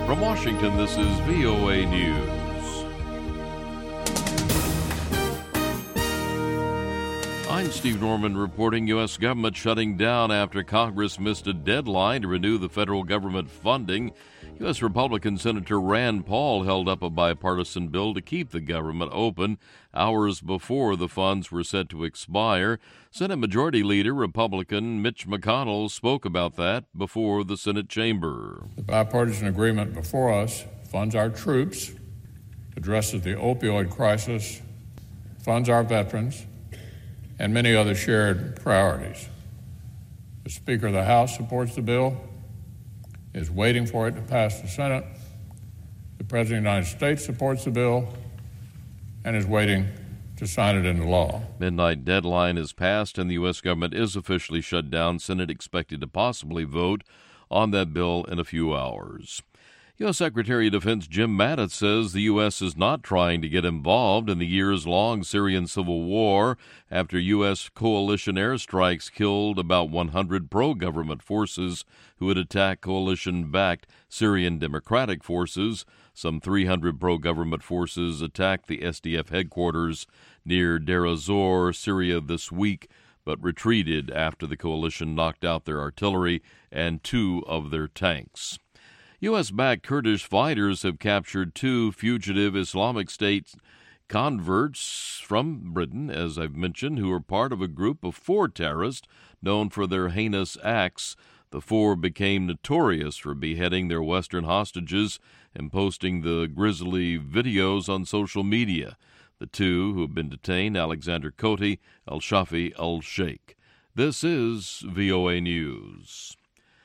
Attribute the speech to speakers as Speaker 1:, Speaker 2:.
Speaker 1: From Washington, this is VOA News. I'm Steve Norman reporting U.S. government shutting down after Congress missed a deadline to renew the federal government funding. U.S. Republican Senator Rand Paul held up a bipartisan bill to keep the government open hours before the funds were set to expire. Senate Majority Leader Republican Mitch McConnell spoke about that before the Senate chamber.
Speaker 2: The bipartisan agreement before us funds our troops, addresses the opioid crisis, funds our veterans, and many other shared priorities. The Speaker of the House supports the bill, is waiting for it to pass the Senate. The President of the United States supports the bill and is waiting to sign it into law.
Speaker 1: Midnight deadline is passed and the U.S. government is officially shut down. Senate expected to possibly vote on that bill in a few hours. U.S. Secretary of Defense Jim Mattis says the U.S. is not trying to get involved in the years-long Syrian civil war after U.S. coalition airstrikes killed about 100 pro-government forces who had attacked coalition-backed Syrian Democratic Forces. Some 300 pro-government forces attacked the SDF headquarters near Deir ez-Zor, Syria this week, but retreated after the coalition knocked out their artillery and 2 of their tanks. U.S.-backed Kurdish fighters have captured 2 fugitive Islamic State converts from Britain, as I've mentioned, who are part of a group of 4 terrorists known for their heinous acts. The 4 became notorious for beheading their Western hostages and posting the grisly videos on social media. The 2 who have been detained, Alexander Koti, Al-Shafi al-Sheikh. This is VOA News.